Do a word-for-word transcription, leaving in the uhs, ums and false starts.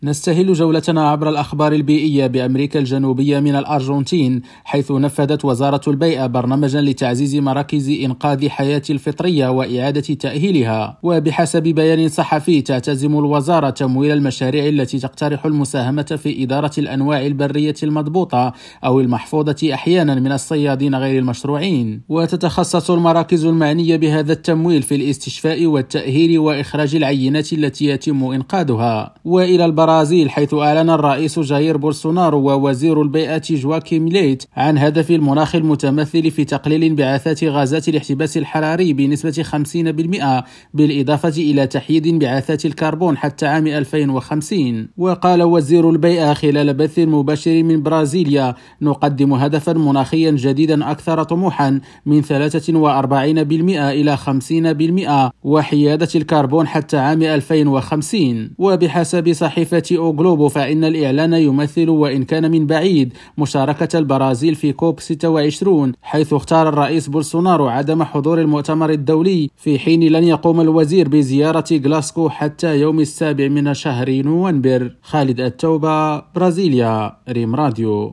نستهل جولتنا عبر الأخبار البيئية بأمريكا الجنوبية من الأرجنتين، حيث نفذت وزارة البيئة برنامجا لتعزيز مراكز إنقاذ حياة الفطرية وإعادة تأهيلها. وبحسب بيان صحفي، تعتزم الوزارة تمويل المشاريع التي تقترح المساهمة في إدارة الأنواع البرية المضبوطة أو المحفوظة أحيانا من الصيادين غير المشروعين. وتتخصص المراكز المعنية بهذا التمويل في الاستشفاء والتأهيل وإخراج العينات التي يتم إنقاذها. وإلى البرازيل، حيث أعلن الرئيس جاير بولسونارو ووزير البيئة جواكيم ليت عن هدف المناخ المتمثل في تقليل انبعاثات غازات الاحتباس الحراري بنسبة خمسين بالمئة، بالإضافة إلى تحييد انبعاثات الكربون حتى عام ألفين وخمسين. وقال وزير البيئة خلال بث مباشر من برازيليا: نقدم هدفا مناخيا جديدا أكثر طموحا من ثلاثة وأربعين بالمئة إلى خمسين بالمئة، وحيادة الكربون حتى عام ألفين وخمسين. وبحسب صحيفة أو جلوبو، فإن الإعلان يمثل وإن كان من بعيد مشاركة البرازيل في كوب ستة وعشرين، حيث اختار الرئيس بولسونارو عدم حضور المؤتمر الدولي، في حين لن يقوم الوزير بزيارة غلاسكو حتى يوم السابع من شهر نوفمبر. خالد التوبة، برازيليا، ريم راديو.